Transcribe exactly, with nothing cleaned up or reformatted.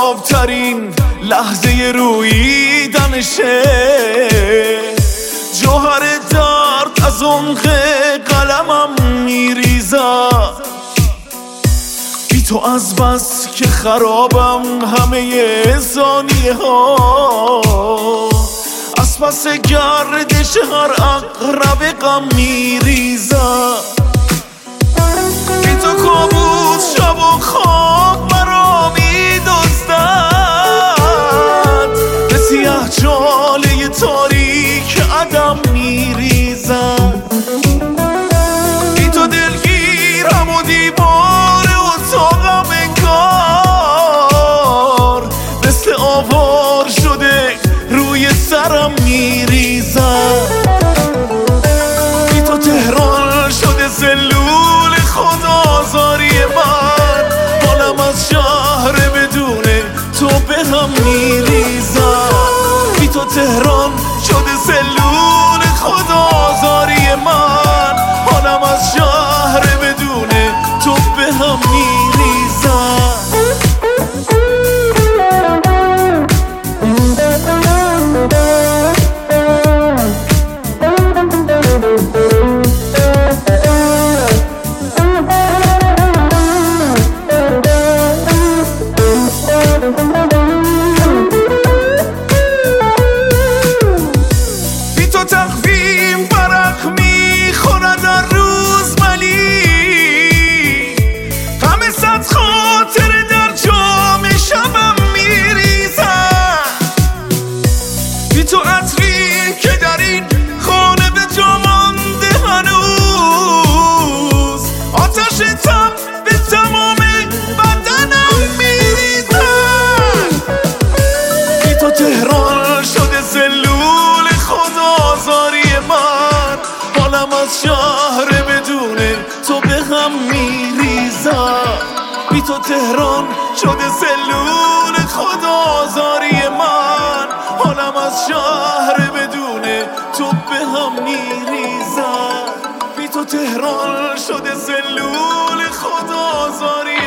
آفتابترین لحظه روییدنشه، جوهر درد از عمق قلمم میریزد. بی تو از بس که خرابم همه ثانیه ها، از پس گردش هر عقرب غم میریزد. بی تو کابوس شب و خواب مرا میدزدد، به سیاه جاله تاریک عدم میریزد. بی تو دلگیرم و دیوار اتاقم انگار مثل آوار شده روی سرم میریزد. بی تو تهران شده سلول خودآزاری من، حالم از شهر بدون تو به هم میریزد. بی تو تهران شده سلول خودآزاری من، حالم از شهر بدون تو به هم میریزد. بی تو تقویم برق میخورد هر روز ولی همه صد خاطر در جام شبم میریزد. بی تو عطری که در این خانه به جا مانده هنوز، آتش تب به تمام بدنم میریزد. بی تو تهران شده سلول خودآزاری من، حالم از شهر بدون تو به هم میریزد. بی تو تهران شده سلول خودآزاری من، حالم از شهر بدون تو به هم میریزد. بی تو تهران شده سلول خودآزاری